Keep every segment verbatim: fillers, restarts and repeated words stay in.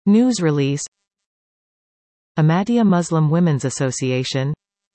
News release. Ahmadiyya Muslim Women's Association.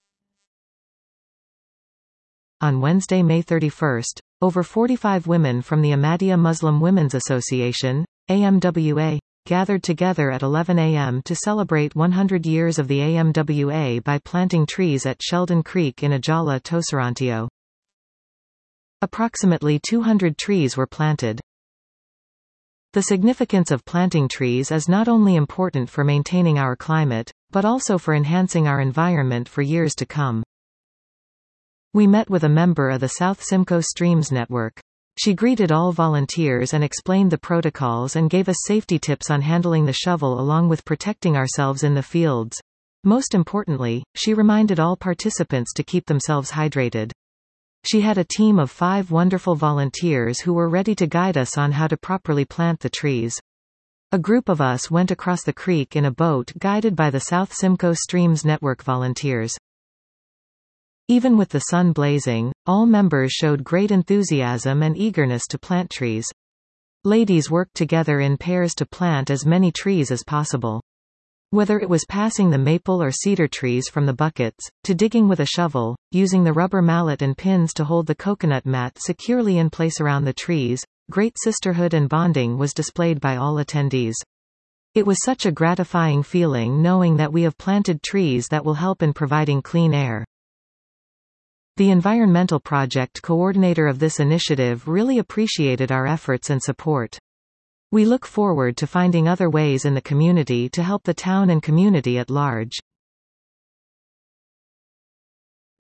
On Wednesday, May thirty-first, over forty-five women from the Ahmadiyya Muslim Women's Association, A M W A, gathered together at eleven a m to celebrate one hundred years of the A M W A by planting trees at Sheldon Creek in Ajala Toserantio. Approximately two hundred trees were planted. The significance of planting trees is not only important for maintaining our climate, but also for enhancing our environment for years to come. We met with a member of the South Simcoe Streams Network. She greeted all volunteers and explained the protocols and gave us safety tips on handling the shovel along with protecting ourselves in the fields. Most importantly, she reminded all participants to keep themselves hydrated. She had a team of five wonderful volunteers who were ready to guide us on how to properly plant the trees. A group of us went across the creek in a boat guided by the South Simcoe Streams Network volunteers. Even with the sun blazing, all members showed great enthusiasm and eagerness to plant trees. Ladies worked together in pairs to plant as many trees as possible. Whether it was passing the maple or cedar trees from the buckets, to digging with a shovel, using the rubber mallet and pins to hold the coconut mat securely in place around the trees, great sisterhood and bonding was displayed by all attendees. It was such a gratifying feeling knowing that we have planted trees that will help in providing clean air. The environmental project coordinator of this initiative really appreciated our efforts and support. We look forward to finding other ways in the community to help the town and community at large.